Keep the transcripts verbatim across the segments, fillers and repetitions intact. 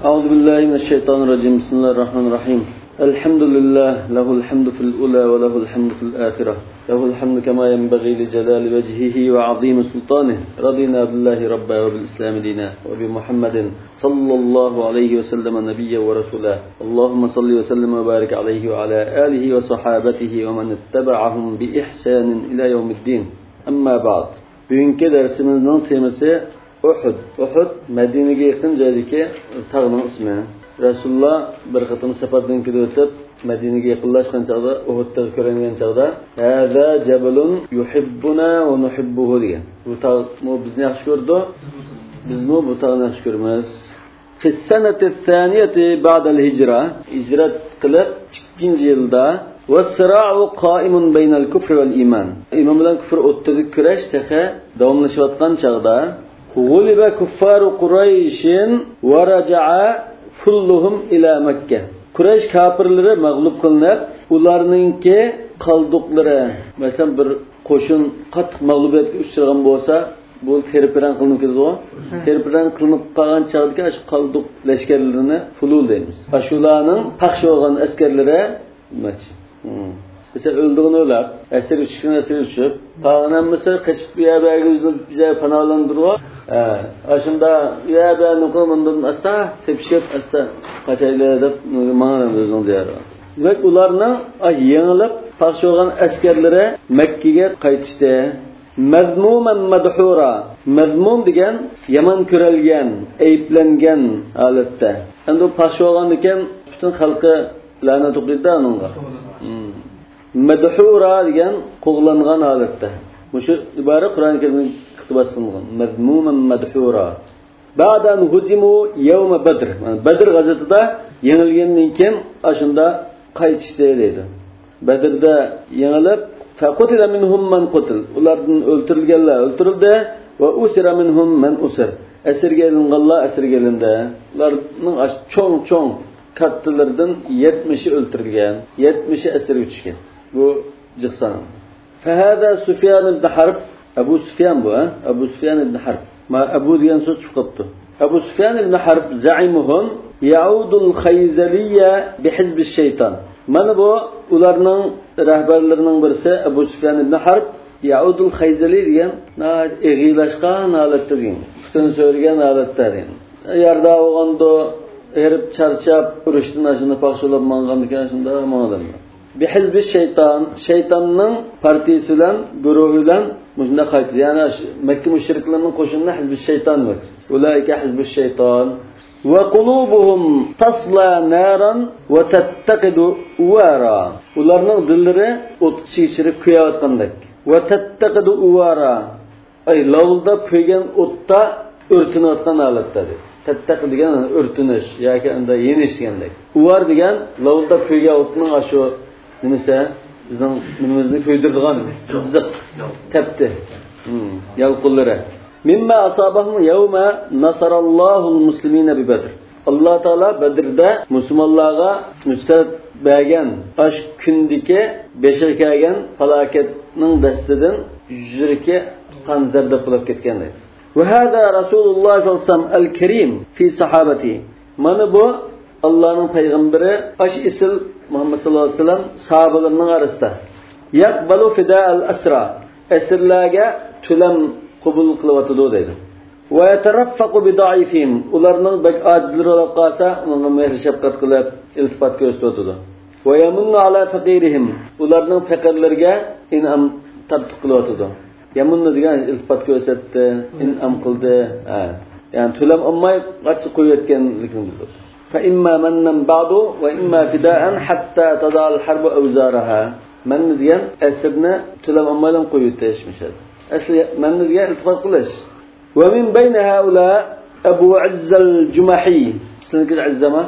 أعوذ بالله من الشيطان الرجيم. بسم الله الرحمن الرحيم. الحمد لله له الحمد في الأولى وله الحمد في الآخرة، له الحمد كما ينبغي لجلال وجهه وعظيم سلطانه. رضينا بالله ربا وبالإسلام دينا وبمحمد صلى الله عليه وسلم نبيا ورسولا. اللهم صل وسلم وبارك عليه وعلى آله وصحابته ومن اتبعهم بإحسان إلى يوم الدين. أما بعد. Bugünkü dersimizin teması Uhud. Uhud Medine'ye yakın joydagi tog'ning ismi. Rasululloh bir qatim safardan kelib o'tib, Medine'ga yaqinlashgan chog'da Uhudda ko'ringan chog'da "Hada jabalun yuhibbuna va nuhibbuhu" degan. Bu tog' bizni yaxshi ko'rdi, bizni bu tog'ni yaxshi ko'ramiz. Fi sanati thaniyati ba'da al-hijra, hijrat qilib ikkinchi yilda "Was-sira'u qa'imun baynal kufri wal iman." Iymon bilan kufr o'rtasidagi kurash taqa davomlashayotgan chog'da G'uliba kuffaru Qurayshin va raja'a kulluhum ila Makka. Quraysh kafirlari mag'lub qilinib, ularningki qalduqlari, masalan bir qo'shin qattiq mag'lubiyatga uchragan bo'lsa, bu terpiran qilinib ketadi. Terpiran qilinib qolgan chog'da shu qalduq lashkarlarini fulul deymiz. Shularning paqshi bo'lgan askarlari machi. Mesela öldüğünü öler, esir uçuşun esir uçup, tağınan mısır kaçıp bir yerden yüzünü bir yere panalandırıyor. Aşında bir yerden nukumundan asla tepşip, asla kaçayla edip mağaranın yüzünü diyarı. Ve ularına yenilip, parça olan askerlere Mekke'ye kayıtıştı. Mezmumen medhura. Mezmum degen, yaman körelgen, eyiplengen halette. Yani o parça olan deken, bütün halkı lanet okuydu da onunla. Medhura degan qo'g'langan holatda. Mushu ibora Qur'on Karimning iqtibos qilingan. Madmuman madhura. Ba'dan huzimu yawm Badr. Badr g'azotida yengilgandan keyin ashunda qaytishdi deydi. Badrda yengilib, faqutila minhum man qutil. Ulardan o'ltirilganlar o'ltirildi va usira minhum man usir. Asirga olinganlar asirga olindi. Ularning cho'ng-cho'ng kattalardan yetmishi o'ltirilgan, yetmishi asirga tushgan. Bu cıksan. Fehada Süfyan ibn Harb, Ebu Süfyan bu, ha? Ebu Süfyan ibn Harb. Ma Ebu diyen söz çıkarttı. Ebu Süfyan ibn Harb zaimuhum yaudul khayzaliyye bihizbiş şeytan. Mana bu ularning rahbarlarining birisi Ebu Süfyan ibn Harb yaudul khayzali degan eg'ilashgan holatda degan. Butun so'rgan holatda degan. Yarda bo'lganda erib charchab urushdan ashuni paqsholab mangandikan shunda manadanlar. Bihizbi şeytan, şeytanның partiyasi bilan, guruhi bilan shunda qaytdi. Ya'ni Makka mushriklarning qo'shinini hizbi şeytan var. Ulayka hizbi şeytan. Wa qulubuhum tasla naran wa tattaqidu uwara. Ularning dillari o't chishirib kuyayotgandek. Wa tattaqidu uwara. Ay lavulda kuygan o'tda o'rtinayotgan holatda. Tattaqi degan o'rtinish yoki unda yenishgandek. Uvar degan lavulda kuygan o'tning ashu nimasa bizning nimamizni ko'ydirdigan qiziq tepdi. Hmm, yalqulları. Mimma asabahum yawma nasarallohul muslimina bi Badr. Alloh taolo Badrda musulmonlarga nusrat bergan ash kundagi beshirkagan falokatning dastidan yuzirga qanzarda bo'lib ketganlar. Va hada Rasululloh sallallohu alayhi vasallam al-Karim fi sahabati. Mana bu Allah'ın peygamberi aş isil Muhammed sallallahu aleyhi ve sellem sahabelerinin arasında. Yakbalu fida'al asra. Esirlerge tülem kubul kılıvatıdı deydi. Ve yeteraffaku bida'ifim. Ularının bek acizleri olarak kalsa onunla mehri şefkat kılıp iltifat gösteriyordu. Ve yemunnu ala fakirihim. Ularının fakirlerge inam tatlı kılıvatıdı. Yemunnu diyen iltifat gösterdi, inam kıldı. Yani tülem olmayıp açık koyuyetkenlikini buldu. فإما منا بعض وإما فداء حتى تضع الحرب أوزارها. من ديان أسرنا تلم أمالهم قيوتش مشاد. أصل من ديان التفاق قلش. ومن بين هؤلاء أبو عز الجمحي. سنة كده عزة ما؟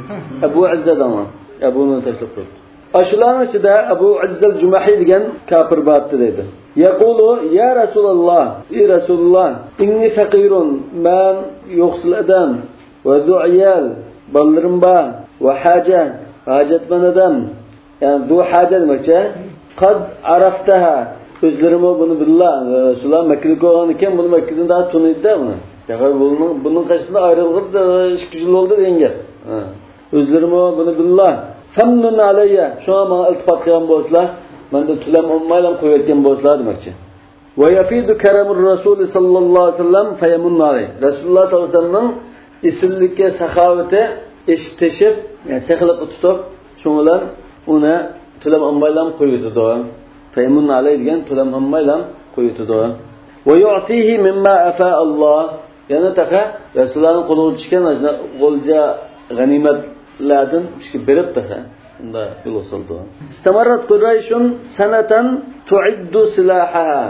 أبو عز دما. أبو نتشلقه. أشلان شدا أبو عز الجمحي ديان كافر بات تريده. يقول يا رسول الله يا رسول الله إني فقير من يغسل أدم وذو عيال ballarım ba ve hace hacetmen adam yani bu hace demekçe kad araftaha özlerime bunu billah Resulullah Mekke'de olan iken bunu Mekke'den daha tanıydı bunu Yani bunun bunun karşısında ayrılır da iki yıl oldu denge. Özlerim o bunu billah. Samnun aleyye. Şu an bana iltifat kıyan bozlar. Ben de tülem olmayla koyuyetken bozlar demekçi. Ve yafidu keremur Resulü sallallahu aleyhi ve sellem feyemun aleyh. Resulullah sallallahu aleyhi ve sellem'in isimlikke sahavete eşitleşip, yani sekılıkı tutup, şunlar ona tülem olmayla koyuyordu doğan. Feyemun aleyh diyen tülem olmayla koyuyordu doğan. Ve yu'tihi mimma afa Allah. Yani taka Resulullah'ın kolunu çıkan olca ganimetlerden işte berip taka. Bunda yol oldu. İstamarat Kureyş'un seneten tu'iddu silahaha.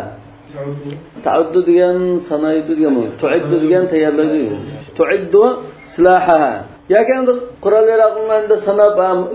Ta'uddu diyen sanaydı diyen mi? Tu'iddu diyen tayarladı. Tu'iddu silahaha. Ya kendi kurallar aklında sanab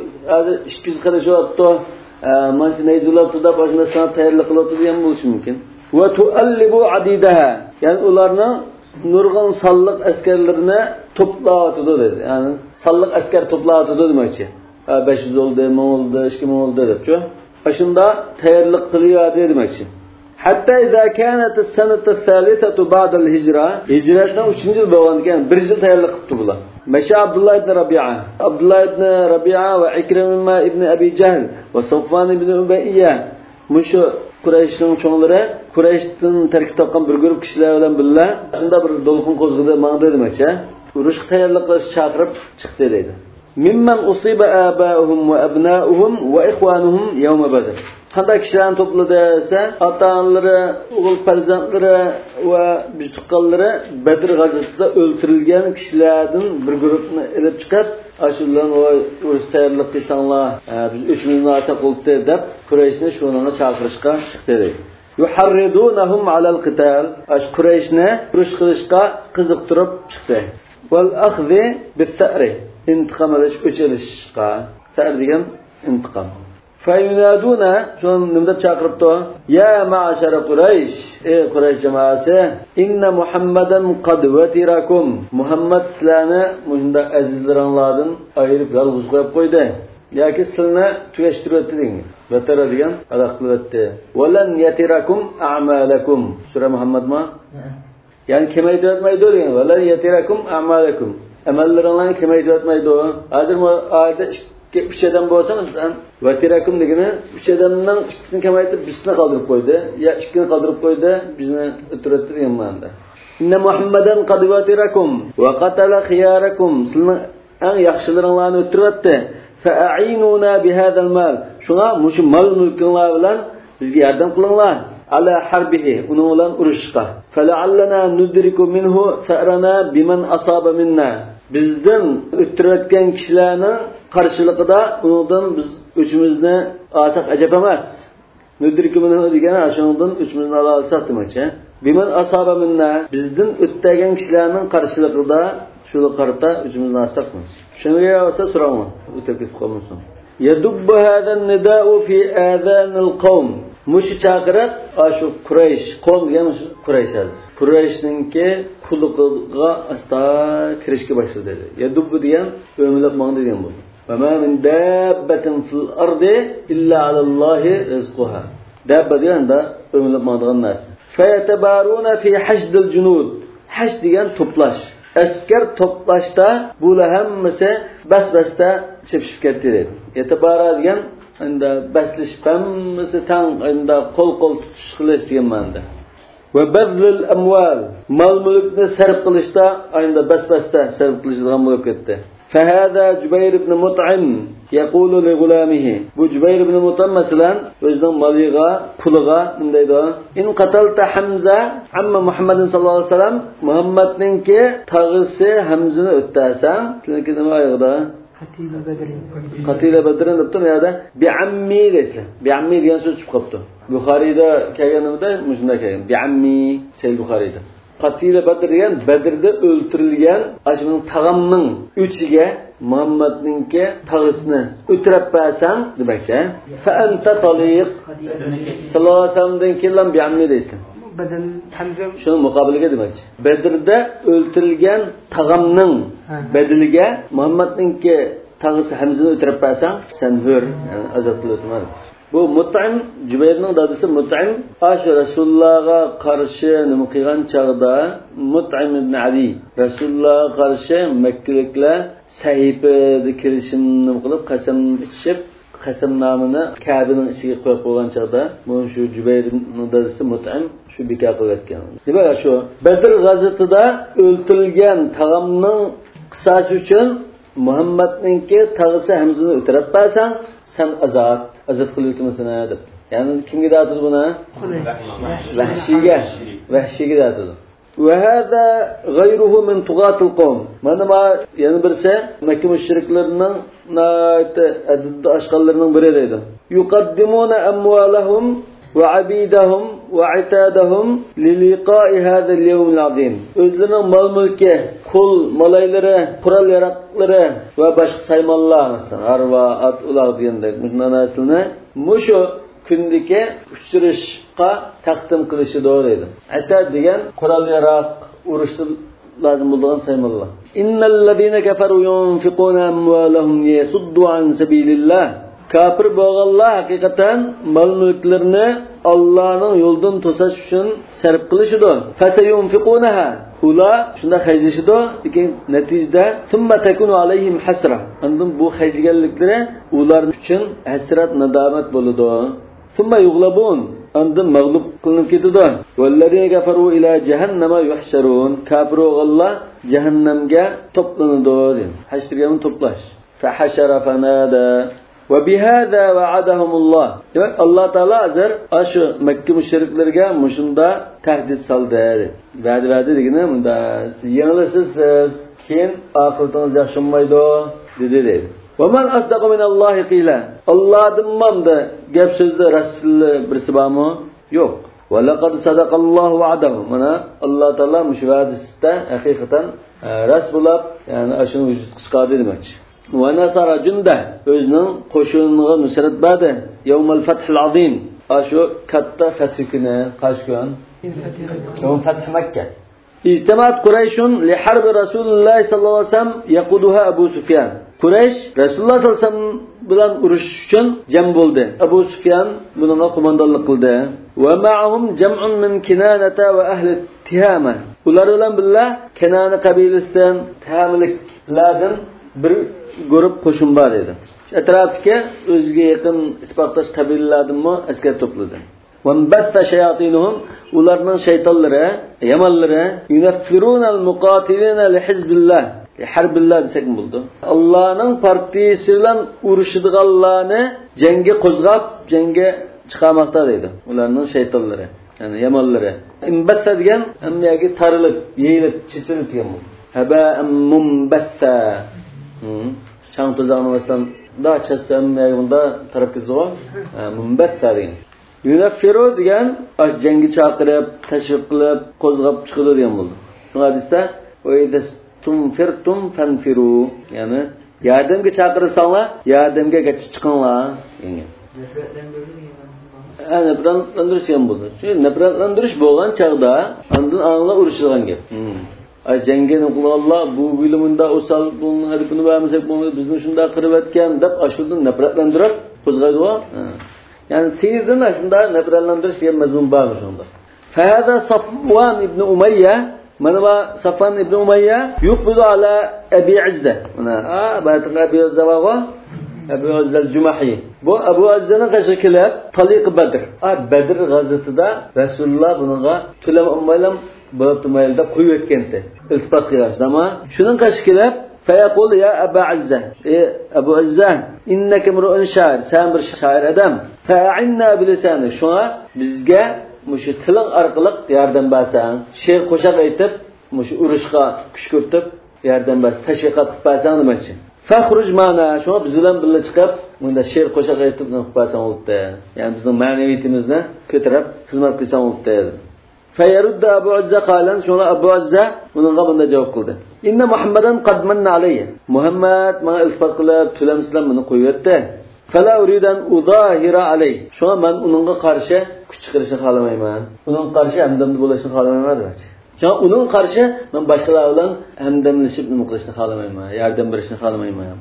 iki yüz karış oldu. Manşi neyzulattı da başında sanab tayarlı kılattı diyen mi olsun mümkün? Ve tu'allibu adidaha. Yani onlarla nurgun sallık askerlerine toplatıdı dedi. Yani sallık asker toplatıdı demekçi. beş yüz oldu, on oldu, iki bin oldu dedi. Başında tayarlık kılıyor demekçi. Hatta izâ kânetis senete sâlisatu ba'del hicra. Hicretten üçüncü yıl boğandıkken bir yıl tayarlık kıptı bula. Meşe Abdullah ibn Rabi'a. Abdullah ibn Rabi'a ve İkrimimma ibn Abi Cehl ve Safvan ibn Ubeyye. Muşu Kureyş'in çoğunları Kureyş'ten terk tapkan bir grup kişiler bilen billah. Şunda bir dolkun kozgudu mağdı demekçe. Rüşk tayarlıkla çağırıp çıktı dedi. Mimmen usibe âbâuhum ve ebnâuhum ve ihvânuhum yevme Bedir. Hangi kişilerin topladı ise ata-analары, oğul farzandları ve büyükleri Bedir gazasında öldürülgen kişilerden bir grupunu elip çıkıp aşırılan o tayarlık kıysanlar biz üçümüzün arta kolukta edip Kureyş'ine şununa çağırışka çıktı dedi. Yuharridunahum alal qital. Aş Kureyş'ine kuruş kılışka kızıktırıp çıktı. Vel akhzi bit-ta'ri. İntikam ediş, öçelişka. Sa'ir degan intikam. Feyunaduna şun nimde çağırıptı. Ya ma'şere Kureyş, ey Kureyş cemaası, inne Muhammeden qad vetirakum. Muhammed sizlarni munda azizlaringlardan ayırıp yalğız qo'yib qo'ydi. Yoki sizlarni tugatishtirib o'tdi degan. Vetara degan aloq qilib o'tdi. Walan yatirakum a'malakum. Sura Muhammadma? Yani kemayib o'tmaydi degan. Walan yatirakum a'malakum. Amallaringlarni kemayib o'tmaydi. Hozir bu oyatda üç adam bo'lsangiz, vatirakum degani üç adamdan ikkisini kamaytirib bizni qoldirib qo'ydi, ya ikkini qoldirib qo'ydi, bizni o'tirib degan ma'noda. Inna Muhammadan qad vatirakum va qatala khiyarakum. Sizning eng yaxshilaringlarni o'tiribdi. Fa'inuna bihadal mal. Shunga mushu mol mulkinglar bilan bizga yordam qilinglar. Ala harbihi, uning bilan urushga. Fala'allana nudriku minhu sa'rana biman asaba minna. Bizdan o'tirayotgan kishilarning qarşılıqda ondan biz üçümüzne artıq acaba emas. Nüdrikümünü degani aşağıdan üçümüzne ala alsaq deməkçə. Bimen asaba minna bizdən ötdəgən kişilərin qarşılıqda şunu qarıta üçümüzne alsaq mı? Şunga olsa so'rayman. O'tib qolmasin. Yadubbu hadan nida'u fi adanil qawm. Mushi chaqiriq ashu Quraysh, qom degan Quraysh. Qurayshninki quluqiga asta kirishga boshladi dedi. Yadubbu degan o'milab mangdi degan bo'ldi. وما من دابة في الأرض إلا على الله رزقها. دابة دي عندها ömürlük mağdığın nas. فيتبارون في حشد الجنود. Haş degan toplaş. Asker toplaşta bular hammasi bas-basda chepishib ketdi dedi. Yetibara degan unda baslashib hammasi tang unda qo'l-qo'l tutish qilish degan ma'noda. Ve bazlul amwal. Mal-mulkni sarf qilishda unda bas-basda sarf qilishgan bo'lib ketdi. فهذا جبير بن مطعم يقول لغلامه. Bu Jubayr ibn Mut'im mesela özünün maliga, puluga ndaydı. İn qatalta Hamza amma Muhammedin sallallahu aleyhi ve sellem Muhammedninki tağısı Hamza'nı öttersen, seninki nima ayıqda? Qatila Badrin. Qatila Badrin debdi ya da bi ammi deysizlar. Bi ammi degan so'z chiqib qopti. Buxoriyda kelganida shunday kelgan. Bi ammi Sahih Buxoriyda. Qatila Badr degan Badrda o'ltirilgan ashning tag'amning uchiga Muhammadninki tag'isini o'tirib bersang demakchi. Fa anta taliq. Sallallahu alayhi vasallamdan kelgan bi ammi deysizlar. Badal Hamza shuni muqobiliga demakchi. Badrda o'ltirilgan tag'amning badiliga Muhammadninki tağısı hamzini o'tirib qo'ysang, sen hur, yani azat qilaman. Bu Mut'im, Jubayrning dadasi Mut'im, ash Rasulullohga qarshi nima qilgan chaqda Mut'im ibn Ali Rasulullohga qarshi Makkaliklar sahifada kirishini qilib qasam ichib, qasamnomini Ka'baning ichiga qo'yib qo'ygan chaqda, bu shu Jubayrning dadasi Mut'im shu beka qilayotgan. Demak, shu Badr g'azotida o'ltirilgan tag'amning qisasi uchun Muhammadningki tag'isi hamzini o'tirib qo'ysang, sen azat azat qilyapsan deb. Ya'ni kimga deydi buni? Vahshiyga, vahshiyga deydi. Va hada g'ayruhu min tughatil qawm. Mana ma yana birsa Makka mushriklarining nayta adadda ashqallarining biri deydi. Yuqaddimuna amwalahum va abidahum va itadahum liliqa'i hada al-yawm al-azim. O'zlarining mol-mulki, qul, molaylari, qurol yaraqlari va boshqa saymonlar, masalan, arva, at, ular degandek ma'nosini mushu kundagi uchrashishga taqdim qilishi to'g'ri edi. Atad degan qurol yaraq, urushda lozim bo'lgan saymonlar. Innal ladina kafaru yunfiquna amwalahum yasuddu an sabilillah. Kafir bo'lganlar haqiqatan mol-mulklarini Allohning yo'lidan to'sash uchun sarf qilishidi. Fatayunfiqunaha. Ular shunda xajlashidi, lekin natijada thumma takunu alayhim hasra. Undan bu xajganliklari ular uchun hasrat nadomat bo'ladi. Thumma yughlabun. Undan mag'lub qilinib ketadi. Valladina kafaru ila jahannama yuhsharun. Kafir bo'lganlar jahannamga to'planadi. Hashrga to'plash. Fa hashara fanada. Ve bihâzâ va'adahumullah. Demek Allah Teala azar aşı Mekke müşriklerge muşunda tehdit saldı. Verdi verdi degine bunda yanılırsız siz kim akıltınız yaşanmaydı dedi dedi. Ve men asdaqu minallahi qila. Allah'dan mamda gap sözde Resulü birisi var mı? Yok. Ve laqad sadaqallahu va'adahu. Mana Allah Teala müşvadisinde hakikaten ras bulab yani aşını vücut kıskadı demekçi. Ve nasara cünde özünün koşunluğa nusret verdi. Yevmel fethil azim. Aşu katta fethüküne kaç gün? Yevm feth Mekke. İctimat Kureyş'un li harbi Resulullah sallallahu aleyhi ve sellem yakuduha Ebu Süfyan. Kureyş Resulullah sallallahu aleyhi ve sellem bilan urush uchun jam bo'ldi. Abu Süfyan bununla kumandanlık kıldı. Ve ma'ahum jam'un min Kinanata ve ahli Tihama. Ular bilan billah Kinana kabilesinden Tihamliklardan bir grup qo'shin bor edi. Atrofga o'ziga yaqin ittifoqdosh qabilalardanmi askar to'pladi. Wan basta shayatinhum ularning shaytonlari, yamanlari yunaffirunal muqatilina li hizbillah, li harbillah desak bo'ldi. Allohning partiyasi bilan urushidiganlarni jangga qo'zg'ab, jangga chiqarmoqda dedi. Ularning shaytonlari, ya'ni yamanlari. Imbassa degan hammaga tarilib, yeyilib, chechilib degan bo'ldi. Haba mumbassa. Çang tuzağını vasıtan da çatsam bunda taraf kızı Mumbassa degan. Yunaffiru degan aş jangi chaqirib, tashviq qilib, qo'zg'ab chiqadi degan bo'ldi. Bu hadisda "Wa idastum firtum fanfiru", ya'ni yordamga chaqirsanglar, yordamga chiqinglar degan. Ana nafratlantirish ham bo'ldi. Shu nafratlantirish bo'lgan chaqda ondan angla urishilgan gap. Ay jangini qilganlar bu bilimunda o'sal bunun hadifini vermesek bunu bizni shunda qirib etgan deb ashudun nafratlantirib qo'zg'aydi va yani tezdan shunda nafratlantirish ham mazmun bor shunda. Hada Safwan ibn Umayya mana va Safwan ibn Umayya yuqbidu ala Abi Izza. Mana a baytga Abi Izza va Abu Izza al-Jumahi. Bu Abu Izza'nın qarshi kelib Taliq Badr. A Badr g'azotida Rasululloh bunga tulam ummaylam Bıraktımayla koyu etkenti. İltifat kıyar. Ama şunun karşı kelib feyaqul ya Abu Izza. Ey Abu Izza, inneke mru'un şair. Sen bir şair adam. Fa'inna bilisani. Şuna bizge muşu tiling arqılık yardım bersen. Şe'r qo'shaq aytib, muşu urushga kuch ko'rtib yardım bersen. Tashviqat qilib bersen nima uchun? Fakhruj mana. Şuna biz bilan birga chiqib, bunda she'r qo'shaq aytib nima qilib bersen bo'libdi. Ya'ni bizning ma'naviyatimizni ko'tarib xizmat qilsan bo'libdi. Feyerudda Abu Izza qalan şuna Abu Izza bununla bunda cevap kıldı. İnne Muhammeden qad manna alayya. Muhammed bana iltifat qilib, tulam islam buni qo'yibdi. Fala uridan udahira alay. Şuna men uningga qarshi kuch chiqarishni xohlamayman. Uning qarshi hamdamli bo'lishni xohlamayman dedi. Şuna uning qarshi men boshqalar bilan hamdamlashib nima qilishni xohlamayman, yordam berishni xohlamayman.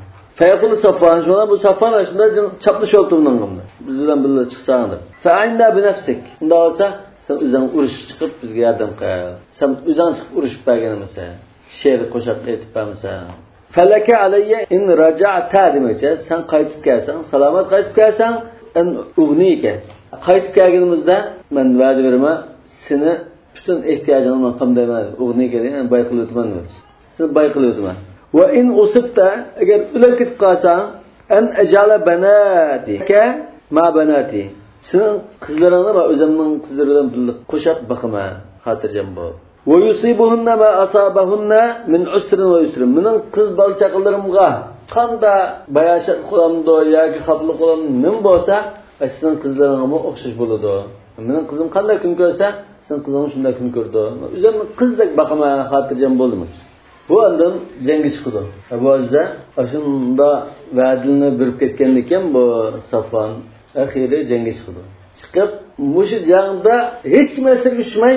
Fayaqul Safvan şuna bu Safvan şunda çaplış oltuğundan qımdı. Bizden birle çıksağındı. Fa'inda bi nafsik. Unda olsa sen özün uruş çıkıp bizge yardım qil. Sen özün çıkıp uruşup bergenimse, şe'r qo'shib aytib bermasa. Falaka alayya in raja'ta demoqchi. Sen qaytib kelsan, salomat qaytib kelsan, an ugnike. Qaytib kelganimizda men va'da beraman, seni bütün ehtiyojingni qamdayman. Ugnike degan bayqilib o'tman. Seni bayqilib o'tman. Va in usibta agar ular ketib qolsang, an ajala banatika ma banati. Sening qizlaringni va o'zimning qizlari bilan birga qo'shib boqaman, xotirjam bo'l. Wa yusibuhunna ma asabahunna min usrin wa yusrin. Mening qiz balchaqalarimga qanda bayashat qo'lamdo yoki xatli qo'lam nim bo'lsa, sizning qizlaringizga o'xshash bo'ladi. Mening qizim qanday kun ko'rsa, sizning qizing shunday kun ko'rdi. O'zimni qizdek boqaman, xotirjam bo'ldim. Bu adam jangga chiqdi. Bu azza shunda va'dini berib ketgan ekan bu Safon axiri jangga chiqdi. Chiqib, mush jangda hech kim asir tushmay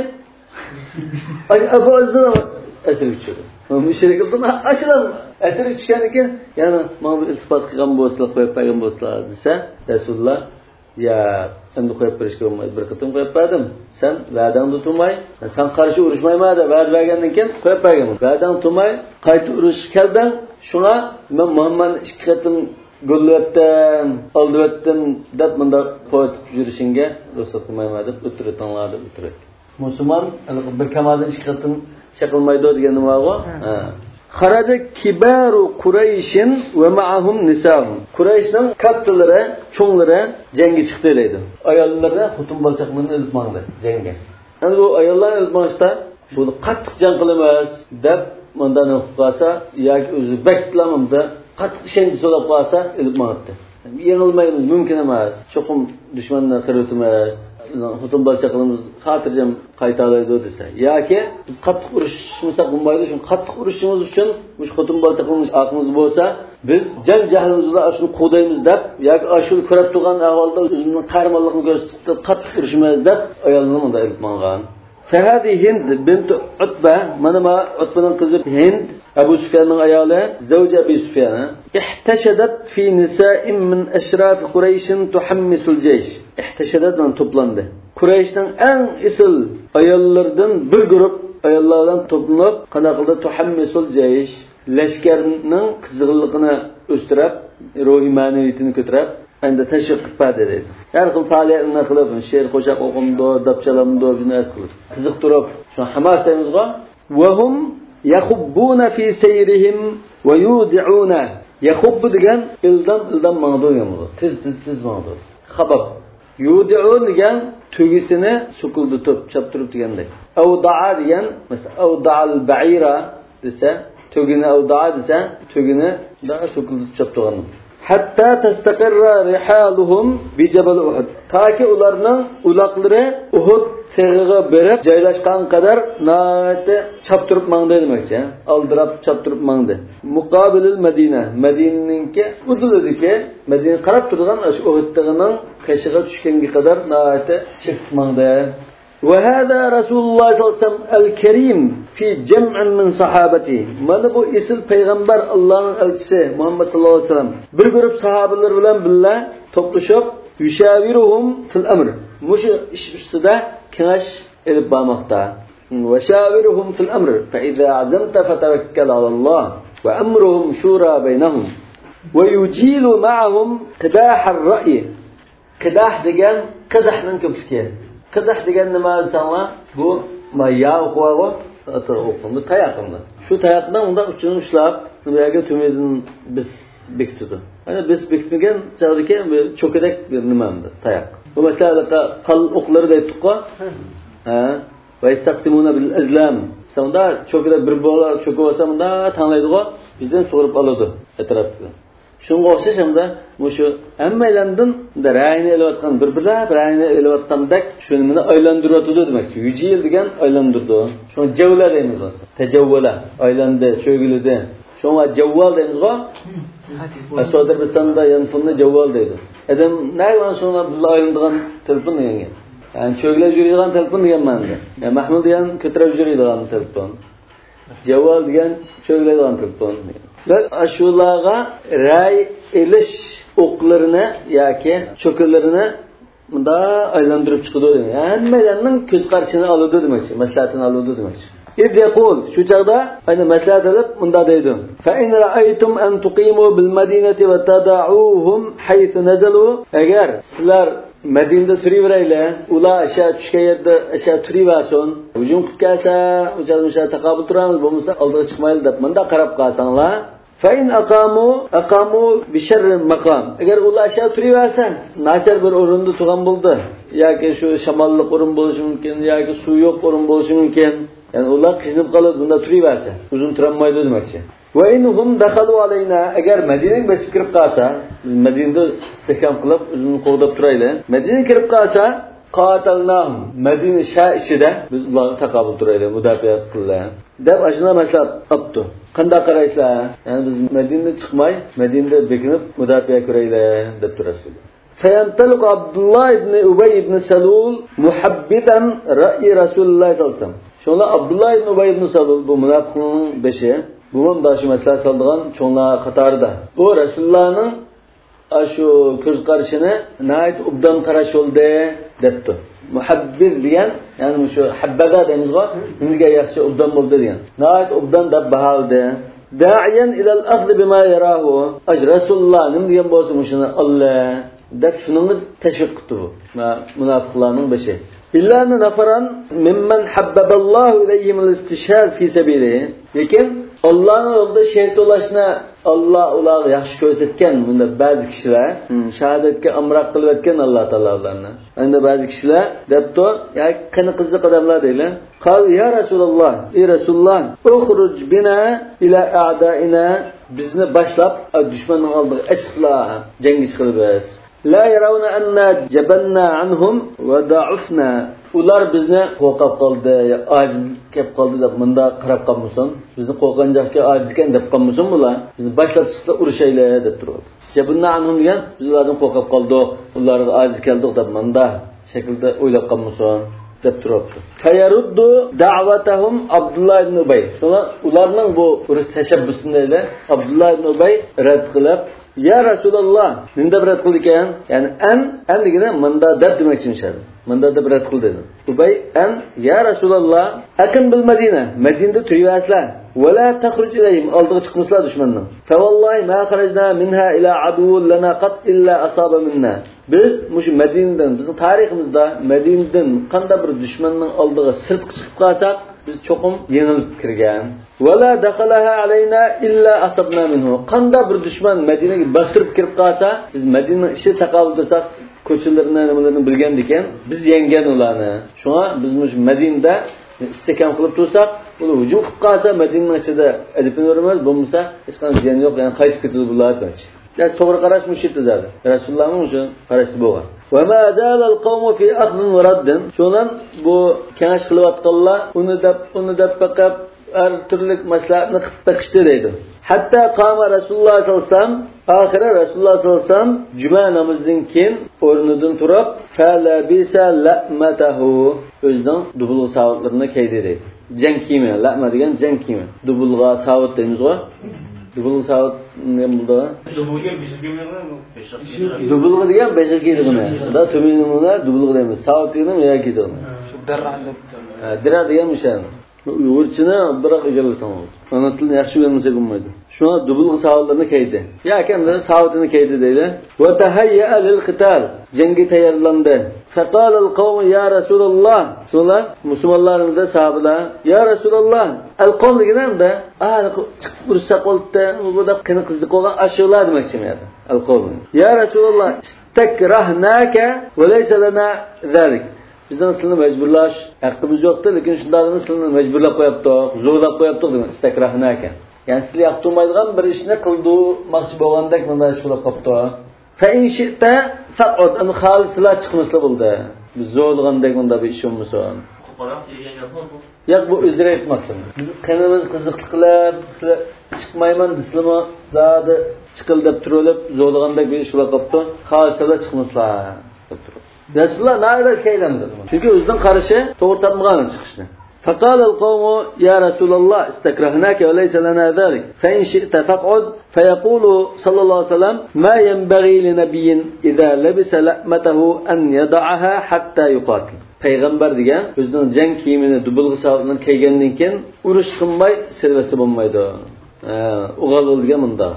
Ay Abu Azza asir tushdi. Mushriklardan ashram asir tushgan ekan, ya'ni mana bu isbot qilgan bo'lsalar, qo'yib bergan bo'lsalar desa, Rasululloh ya endi qo'yib berishga bo'lmaydi. Bir qatim qo'yib berdim. Sen va'dangni tutmay, sen qarshi urushmayman deb va'da bergandan keyin qo'yib bergan. Va'dangni tutmay, qayta urush keldim. Shuna men Muhammadni ikki qatim gullatdim, oldivatdim deb bunda qo'yib yurishingga ruxsat qilmayman deb o'tirtinglar deb o'tirdi. Musulmon bir kamaldan ikki qatim chaqilmaydi degan nima bor? Ha. Xaraja kibaru Qurayshin va ma'ahum nisa'hum. Qurayshning kattalari, cho'nglari jangga chiqdi deydi. Ayollarga xotun balchaqlarni ilib mangdi jangga. Endi bu ayollar ilib mangsa, bu qattiq jang qilamiz deb bundan o'qisa yoki o'zi beklamamda qattiq ishonch so'rab qolsa ilib mangdi. Yengilmaymiz, mumkin emas. Cho'qim dushmanni qiritimiz. Xotun balchaqlarimiz xotirjam qayta oladi desa, yoki qattiq urushmasak bo'lmaydi. Shu qattiq urushimiz uchun mush xotun balchaqlarimiz aqimiz bo'lsa, biz jang jahlimiz bilan shuni qo'daymiz deb, yoki ashul ko'rib turgan ahvolda o'zimizning qarmonligini ko'rsatib qattiq urushmaymiz deb ayolni unda ilib mangan. Fahadi Hind bint Utba, mana ma Utbaning qizi Hind, Abu Sufyanning ayoli, zawja Abu Sufyan, ihtashadat fi nisa'in min ashraf Quraysh tuhammisul jaysh. İhtashadat bilan to'plandi. Qurayshning eng isil ayollaridan bir guruh ayollardan to'planib, qanday qildi tuhammisul jaysh, lashkarning qizg'inligini o'stirib, ruhiy ma'naviyatini ko'tarib, endi tashviq qilib berdi. Har xil faoliyatlarni qilib, she'r qo'shaq o'qimdo, dabchalamdo, bunas qilib, qiziq turib, shu hamasamizga va hum yakhubbuna fi sayrihim va yud'una. Yakhub degan ildan ildan mangdo yomg'ir. Tiz tiz tiz mangdo. Xabab Yudi'un degan tugisini sukulditib, chaptirib degandek. Awda'a degan, masalan, awda'al ba'ira desa, tugini awda'a desa, tugini da sukulditib chaptirgan. Hatta tastaqirra rihaluhum bi jabal Uhud. Taki ularning uloqlari Uhud seg'iga berib joylashgan qadar nati chaptirib mangdi demakchi. Aldirab chaptirib mangdi. Muqabilil Madina, Madinaninki uzulidiki, Madina qarab turgan Uhudning qashiga tushganga qadar nati chekib mangdi. وهذا رسول الله صلى الله عليه وسلم الكريم في جمع من صحابته. Mana bu isil payg'ambar Allohning elchisi Muhammad sallallohu alayhi vasallam bir guruh sahobalar bilan birga to'plashib yushaviruhum fil amr. Mush ish ustida kengash elib bormoqda. Va shaviruhum fil amr fa idza azamta fatawakkal ala Allah va amruhum shura baynahum va yujilu ma'ahum qidah ar-ra'y. Qidah degan qidahning ko'pligi. Qidah degan nima sanlar? Bu mayya o'qovo, ata o'qimni tayoqimni. Shu tayoqdan unda uchini ushlab, nimaga to'mezin biz bekitdi. Ana biz bekitmagan chog'dagi cho'kadak bir nimamdi, tayoq. Bu masalada qal o'qlari deytdiq-ku. Ha, va yastaqtimuna bil azlam. Sonda cho'kada bir bola cho'kib olsa, unda tanglaydi-ku, bizdan so'rib oladi atrofga. Shunga o'xshash hamda mushu hammalardan rayni elayotgan bir-birlar rayni elayotgandek shuni aylantiryotdi demakchi. yuz yil degan aylantirdi. Shuni javla deymiz bo'lsa. Tajavvala, aylandi, cho'gildi. Shunga javval deymiz-ku. Asodarbistonda yanfunni javval deydi. Adam nayman shuni bilan aylandigan telefon degan. Yani cho'gilib yuradigan telefon degan ma'noda. Yani Mahmud degan ko'tarib yuradigan telefon. Javval degan cho'giladigan telefon. Ve aşulağa ray eliş oklarını yoki cho'kalarini bunda aylantirib chiqadi. Hammalarning ko'z qarashini oladi demakchi, maslahatini oladi demakchi. İb yaqul shu chaqda ayni maslahat olib bunda deydi. Fa in ra'aytum an tuqimu bil madinati wa tad'uhum haythu nazalu. Agar sizlar Madinada turaveraylar, ular o'sha tushgan yerda o'sha turaversin. Hujum qilib kelsa, o'sha o'sha taqobil turamiz, bo'lmasa oldiga chiqmaydi deb bunda qarab qolsanglar. Fain aqamu aqamu bi sharri maqam. Agar ular aşağı turaversa, nachar bir o'rinda turgan bo'ldi, yoki shu shamollik o'rin bo'lishi mumkin, yoki suv yo'q o'rin bo'lishi mumkin. Ya'ni ular qiynab qoladi, bunda turaversa, uzun turolmaydi demakchi. Va inhum dakhalu alayna, agar Madinaga bosib kirib qolsa, Madinada istehkom qilib o'zini qo'g'dab turaylar. Madinaga kirib qolsa, qatalnahum, Madina sha ichida biz ularga taqobil turaylar, mudofaa qillar. Deb ajna maslab opti. Qanday qaraysizlar? Ya'ni biz Madinaga chiqmay, Madinada bekinib mudofaa ko'raylar deb turasiz. Fayantalq Abdullah ibn Ubay ibn Salul muhabbitan ra'i Rasululloh sallallohu alayhi vasallam. Şunlar Abdullah ibn Ubay ibn Salul bu munafiqning beshi. Bu başı maslahat saldigan çoğunlar qatarida. Bu Rasulullahning shu ko'z qarashini nayt ubdan qarash oldi debdi. Muhabbir degan, ya'ni shu habbaga deymiz-ku, unga yaxshi ubdan bo'ldi degan. Nayt ubdan deb baholdi. Da'iyan ila al-akhd bima yarahu. Aj Rasulullah nim degan bo'lsa shuni Allah deb shuni tashviq qildi bu. Munafiqlarning beshi. İlla anna nafaran mimman habbaballahu ilayhim al-istishhad fi sabilihi. Lekin Allah'ın yolunda şehit olashni Allah ularga yaxshi ko'rsatgan bunda ba'zi kishilar shahodatga amroq qilib o'tgan Alloh taololarni. Endi ba'zi kishilar debdi, ya qani qiziq odamlar deylar. Qal ya Rasululloh, ey Rasululloh, ukhruj bina ila a'daina, bizni boshlab dushmanning oldiga chiqsizlar, jangiz qilibmiz. La yarawna anna jabanna anhum wa da'ufna. Ular bizni qo'rqib qoldi, ojiz kelib qoldi deb bunda qarab qolmasin. Bizni qo'rqanjaqqa ojiz ekan deb qolmasin bular. Bizni boshlab chiqsa urushaylar deb turadi. Jabanna anhum degan biz ulardan qo'rqib qoldik, ularga ojiz keldik deb bunda shaklda o'ylab qolmasin deb turibdi. Fayaruddu da'vatahum Abdullah ibn Ubay. Shuna ularning bu urush tashabbusini Abdullah ibn Ubay rad qilib, ya Rasululloh, menda bir qildi ekan, ya'ni an an degani menda deb demoqchi bo'ladi. Menda deb rad qildi. Ubay an ya Rasululloh, akin bil Madina, Madinada turasizlar. Va la takhruj ilayhim, oldiga chiqmaslar dushmandan. Fa vallahi ma kharajna minha ila aduwwin lana qat illa asaba minna. Biz mush Madinadan, bizning tariximizda Madinadan qanday bir dushmanning oldiga sirtqi chiqib qolsak, biz cho'qim yengilib kirgan. Wala dakhalaha alayna illa asabna minhu. Qanday bir dushman Madinaga bostirib kirib qolsa, biz Madinaning ishi taqobil tursak, ko'chalarni nimalarni bilgan ekan, biz yengan ularni. Shunga biz mush Madinada istikam qilib tursak, ular hujum qilib qolsa, Madinaning ichida adibinlarimiz bo'lmasa, hech qanday ziyon yo'q, ya'ni qaytib ketadi bular debchi. Ya to'g'ri qarash mushit tuzadi. Rasulullohning o'sha qarashi bo'lgan. Va ma zala al-qawmu fi akhdin wa raddin. Shundan bu kengash qilayotganlar uni deb uni deb faqat har turli maslahatni qilib taqishdi deydi. Hatta qama Rasululloh sallallohu alayhi vasallam, oxiri Rasululloh sallallohu alayhi vasallam juma namozidan keyin o'rnidan turib, fala bisa la'matahu, o'zining dubul savatlarini kiydi deydi. Jang kiyimi, la'ma degan jang kiyimi. Dubulga savat deymiz-ku. Dubul savat nima bo'ldi? Dubulga beshik Dubulga degan beshik kiydigini. Da tuminimni dubulga deymiz. Savat deganim ya kiydigini. Shu darra deb. Dira degan mishan. Uyg'urchani biroq egallasan. Ona tilni yaxshi bilmasa bo'lmaydi. Shuna dubulga savatlarni kiydi. Ya ekan savatini kiydi deydi. Va tahayya lil qital. Jangga tayyorlandi. Faqala al-qawm ya Rasululloh. Shuna musulmonlarning sahobalar, ya Rasululloh, al-qawm deganda, "Ah, chiqib ursa qoldi, bu da qani qiziq bo'lgan ashyolar" demoqchi edi. Al-qawm. Ya Rasululloh, istakrahnaka va laysa lana zalik. Bizdan sizni majburlash haqqimiz yo'qdi, lekin shundan sizni majburlab qo'yapti, zo'rlab qo'yapti demak istakrahnaka. Ya'ni sizga yoqtirmaydigan bir ishni qildi, maqsad bo'lgandek bunday ish qilib qopti. Fa in shi'ta faqat an xalislar chiqmasa bo'ldi. Biz zo'rlagandek bunda bir ish bo'lmasin. Qo'raq degan gap bu. Yo'q, bu o'zlari aytmoqchiman. Biz qanimiz qiziqlik qilib, sizlar chiqmayman deslimi, zodi chiqil deb turib, zo'rlagandek bir ish qilib qopti. Xalislar chiqmaslar deb turib. Rasululloh na'rash kaylandir. Chunki o'zining qarashi to'g'ri topmagan chiqishni. فقال القوم يا رسول الله استكرهناك وليس لنا ذلك فإن شئت فاقعد فيقول صلى الله عليه وسلم ما ينبغي لنبي إذا لبس لأمته أن يضعها حتى يقاتل. Peygamber degan o'zining jang kiyimini dubulg'i savdan kiygandan keyin urush qilmay servasi bo'lmaydi. O'g'al bo'lgan bunda.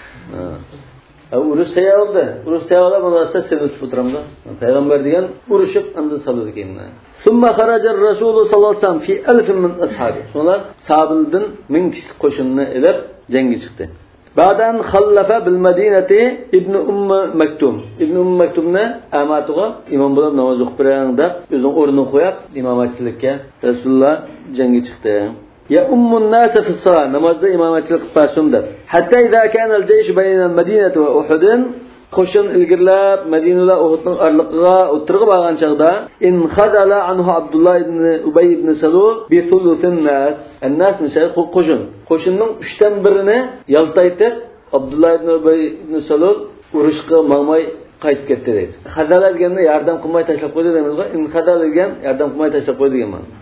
Urush tayyordi. Urush tayyorlab bo'lsa servis o'tiramda. Payg'ambar degan urushib endi saladi ekan. Summa kharaja ar-rasul sallallohu alayhi vasallam fi alf min ashabi. Ular sahabildan ming kishi qo'shinni elib jangga chiqdi. Ba'dan khallafa bil Madinati ibn Umm Maktum. Ibn Umm Maktumni amatiga imom bo'lib namoz o'qib berang deb o'zining o'rnini qo'yib imomatchilikka Rasululloh jangga chiqdi. Ya ummun nas fi as-salat namozda imomatchilik qilsin deb. Hatta idza kana al-jaysh bayna al-Madinati wa Uhud qo'shin ilgirlab Madinada Uhudning orliqiga o'tirib olgan chaqda in khadala anhu Abdullah ibn Ubay ibn Salul bi thuluthin nas an-nas misal qo'shin qo'shinning uchdan birini yaltaytib Abdullah ibn Ubay ibn Salul urushga mamay qaytib ketdi dedi. Khadala deganda yordam qilmay tashlab qo'ydi deymizga. In khadala degan yordam qilmay tashlab qo'ydi degan ma'no.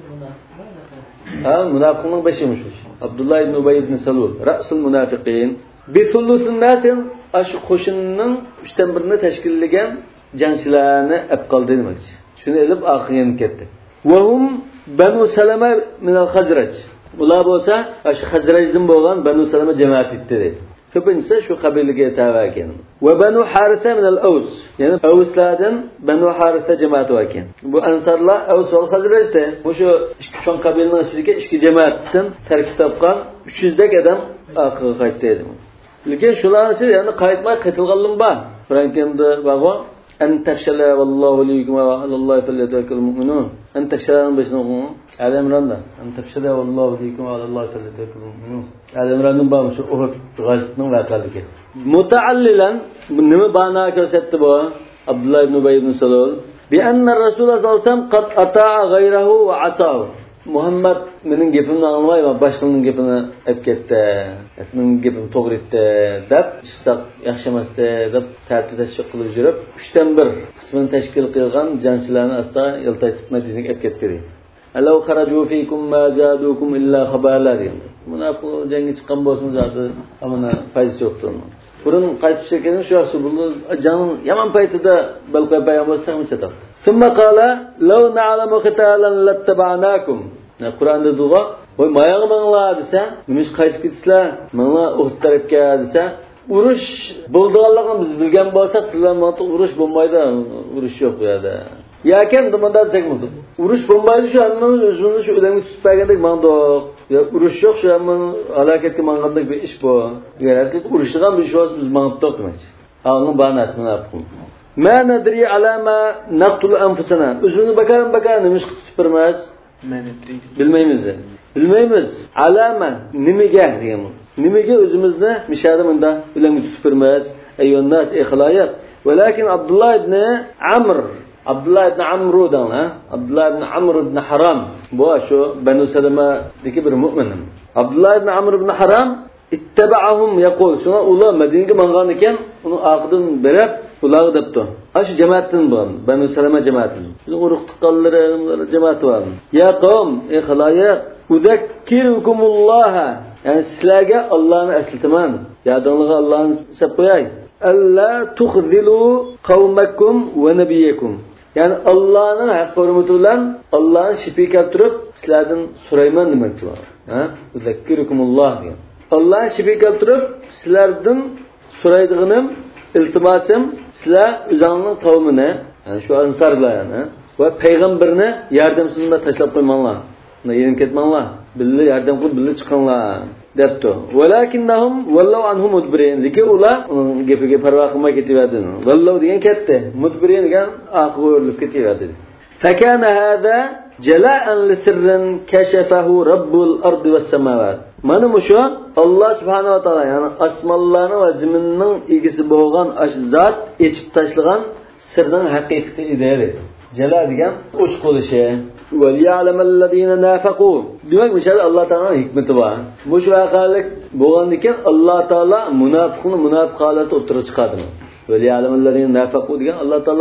Ha, munofiqning beshimish. Abdullah ibn Ubay ibn Salul rasul munofiqin bi thuluthin nas shu qo'shinning uchdan birini tashkillagan jangchilarni olib qoldi demoqchi. Shuni elib oxirga ketdi. Va hum Banu Salama min al-Khazraj. Ular bo'lsa, shu Khazrajdan bo'lgan Banu Salama jamoat edi. Ko'pincha shu qabilaga tava ekan. Va Banu Harisa min al-Aws. Ya'ni Awslardan Banu Harisa jamoati ekan. Bu ansarlar Aws va Khazrajda. Bu shu ikki chon qabilaning ichiga ikki jamoatdan tarkib topgan uch yuz dak odam oxirga qaytdi edi. Lekin shularni yani qaytmay qaytilganlim bor. Frankenda bag'o an tafshala vallohu likum va alallohi falyatawakkalul mu'minun. An tafshalan besnoqo. Al-Imronda an tafshala vallohu likum va alallohi falyatawakkalul mu'minun. Al-Imronning bor shu Uhud g'azotning voqealigi. Mutaallilan nima ba'na ko'rsatdi bu Abdullah ibn Ubay ibn Salul bi anna Rasululloh sallallohu alayhi vasallam qad ata'a ghayrahu va ata'u. Muhammad mening gapimni anglayman, boshqaning gapini olib ketdi. Mening gapim to'g'ri edi deb, chiqsaq yaxshi emas deb tartib tashkil qilib yurib, uchdan bir qismini tashkil qilgan jangchilarni asta yiltaytib Madinaga olib ketdi. Alloh kharaju fikum ma zadukum illa khabala dedi. Buna bu jangga chiqqan bo'lsin zoti, amana foyda yo'qdir. Burun qaytib chiqqan shu yaxshi bo'ldi. Jang yomon paytida balqay bayon bo'lsa ham chetadi. Thumma qala law na'lamu qitalan lattaba'nakum. Qur'onda duo, "Voy mayog'i manglar" desa, "Nimish qaytib ketisizlar? Mangla Uhud tarafga" desa, urush bo'lganligini biz bilgan bo'lsak, sizlar ma'lum urush bo'lmaydi, urush yo'q bu yerda. Yakan demanda chekmadi. Urush bo'lmaydi shu hammaning o'zini shu odamga tutib bergandek mandoq. Ya urush yo'q shu hammaning halokatga mangandek bir ish bu. Yaraki urushdan bir ish biz mangibdoq demoqchi. Alning ba'nasini aytdim. Ma nadri alama naqtul anfusana. O'zini bakaram bakaram nima qilib tutibirmas? Bilmaymiz. Bilmaymiz. Alama nimaga degan. Nimaga o'zimizni mishada bunda bilan tutibirmas? Ayyonat ixloyat. Walakin Abdullah ibn Amr Abdullah ibn Amr'dan, ha? Abdullah ibn Amr ibn Haram. Bu shu Banu Salamadagi bir mu'min. Abdullah ibn Amr ibn Haram ittaba'ahum yaqul. Shuna ular Madinaga mangan ekan, uni oqidan berib, ularga debdi. Shu jamoatdan bo'lgan, Banu Salama jamoatidan. Bizning urug' tuqqanlari jamoati bor. Ya qavm, ey xaloyiq, udakkirukumulloh. Yani sizlarga Allohni eslataman. Yodingizga Allohni sab qo'yay. Alla tukhzilu qawmakum va nabiyakum. Yani Allah'ın hak hurmati bilan Allah'ın shipi keltirib sizlardan so'rayman demoqchi bor. Ha? Uzakkirukumulloh degan. Allah'ın shipi keltirib sizlardan so'raydiganim, iltimosim sizlar o'zingizning qavmini, yani shu ansarlarni va payg'ambarni yordamsizda tashlab qo'ymanglar. Uni yerin ketmanglar. Billa yordam qilib billa chiqinglar debdi. Walakinnahum wallahu anhum mudbirin. Lekin ular uning gapiga parvo qilmay ketaverdi. Wallahu degan ketdi. Mudbirin degan oqib o'rilib ketaverdi. Fakana hada jala'an li sirrin kashafahu robbul ardi was samawat. Mana bu shu Alloh subhanahu va taolo, ya'ni osmonlarning va zaminning egasi bo'lgan ash zot echib tashlagan sirning haqiqati edi. Jala degan ochiq bo'lishi. وَلْيَعْلَمَ الَّذِينَ نَافَقُوا. Demek mesela Allah Teala'nın hikmeti var. Bu şu vakalık boğandikken Allah Teala munafiqni munafiq halati o'tirib chiqadi. وَلْيَعْلَمَ الَّذِينَ نَافَقُوا degan Allah Teala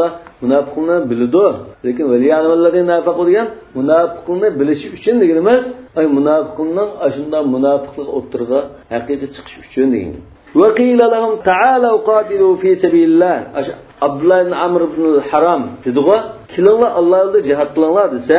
munofiqlarni biladi. Lekin valiyallarning nafaqo degan munofiqlarni bilish uchun degan emas, ay munofiqlarning ashunda munofiqlik o'tirga haqiqiy chiqish uchun degan. Va qila lahum ta'alu qatilu fi sabilillah. Abdullah ibn Amr ibn al-Haram dediga, "Kelinglar Alloh yo'lida jihad qilinglar" desa,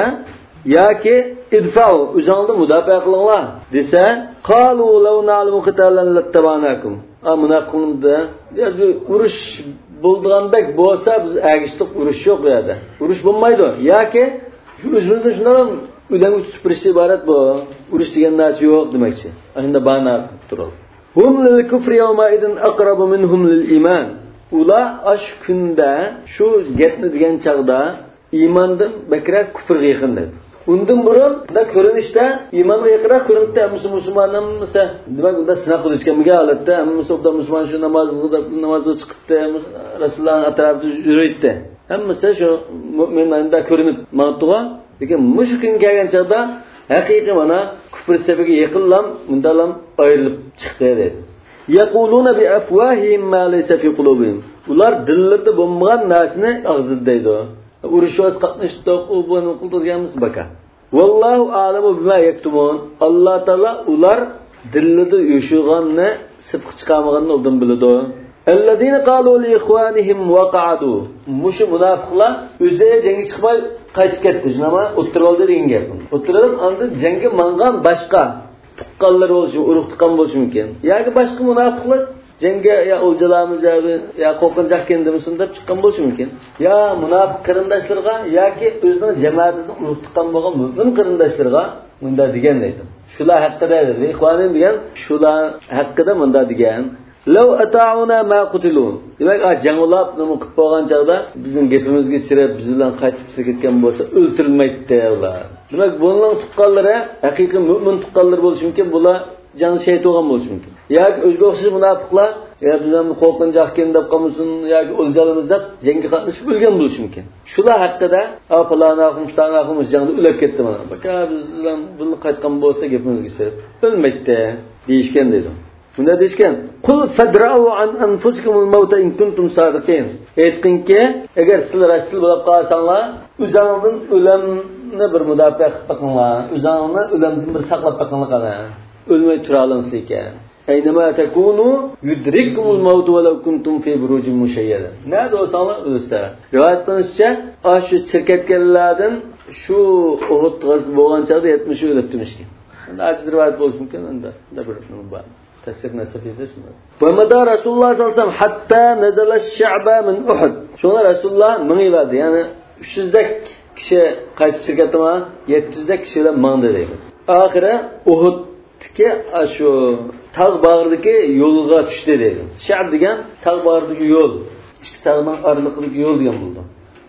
yoki idfa'u o'zingizga mudofaa qilinglar desa, qalu law na'lamu qitalan lattabanakum. Munofiqlarda yo'q urush bo'lgandek bo'lsa biz agishtiq urush yo'q bu yerda. Urush bo'lmaydi. Yoki shu o'zimizda shunday o'dan o'tib iborat bu. Urush degan narsa yo'q demakchi. Shunda bana turadi. Hum lil kufri yawma idin aqrabu minhum lil iman. Ular ash kunda shu gapni degan chaqda iymondan bakrak kufrga yaqin dedi. Undan burun da ko'rinishda iymonga yaqinroq ko'rinibdi, musulmonlar esa demak unda sinab qilayotgan bir holatda, hammasi obda musulmon shu namozga namozga chiqibdi, Rasululloh atrofida yuribdi. Hammasi shu mu'minlarda ko'rinib maqtuga, lekin mushkin kelgan chaqda haqiqiy mana kufr sababiga yaqinlam, undalam ayrilib chiqdi dedi. Yaquluna bi afwahihim ma laysa fi qulubihim. Ular dillarida bo'lmagan narsani og'zida deydi. Urushga qatnashdik, u buni qildirganmiz baka. Vallohu a'lamu bima yaktumun. Alloh taolo ular dilida yo'shig'anni, sirtqa chiqarmaganni o'zim biladi. Allazina qalu li ikhwanihim waqa'adu. Mush munofiqlar o'zi jangga chiqmay qaytib ketdi. Nima? O'tiroldi degan gap. O'tirib, anda jangga mangan boshqa tuqqanlar bo'lishi, urug' tuqqan bo'lishi mumkin. Yoki boshqa munofiqlar jangga ya o'ljalarimiz ya qo'rqinchoq kendimisin deb chiqqan bo'lishi mumkin. Ya munofiq qarindoshlarga yoki o'zining jamoatida urug' tuqqan bo'lgan mu'min qarindoshlarga bunda degan deydi. Shular haqida dedi. Ikhvonim degan shular haqida bunda degan. Law ata'una ma qutilun. Demak, a jangolab nima qilib bo'lgan chaqda bizning gapimizga chirib, biz bilan qaytib ketgan bo'lsa o'ltirilmaydi ular. Demak, bunlar tuqqanlari haqiqiy mu'min tuqqanlar bo'lishi mumkin, bular jang shayto'g'an bo'lishi mumkin. Yoki o'zga o'xshash munofiqlar, ya bizdan qo'rqinchoq kim deb qolmasin yoki o'ljalamiz deb jangga qatnashib o'lgan bo'lishi mumkin. Shular haqida afalanakum stanakum jangda o'lib ketdi mana. Baka biz bilan bunga qaytgan bo'lsa gapimizga chirib o'lmaydi deyishgan dedi. Bunda deyishgan, "Qul fadra'u an anfusikumul mauta in kuntum sadiqin." Aytqinki, agar sizlar rasul bo'lib qolsanglar, o'zingizdan o'limni bir mudofaa qilinglar, o'zingizni o'limdan bir saqlab qolinglar. O'lmay tura olasiz ekan. Aynama takunu yudrikumul maut wa law kuntum fi burujin mushayyada. Nada bo'lsanglar o'zda. Rivoyat qilishicha, shu chirkatganlardan shu Uhud g'azoti bo'lgan chaqda yetmish o'lib turishgan. Endi aziz rivoyat bo'lishi mumkin unda. Da bir nima bor. Tasdiq nasibida shunday. Va madar Rasululloh sallallohu alayhi vasallam hatta nazala ash-sha'ba min Uhud. Shuna Rasululloh mingiladi, ya'ni uch yuz dak kishi qaytib chiqatma, yetti yuz dak kishilar mangdi deydi. Oxiri Uhuddagi shu tog' bag'ridagi yo'lga tushdi deydi. Sha'b degan tog' bag'ridagi yo'l, ikki tog'ning oraliqidagi yo'l degan bo'ldi.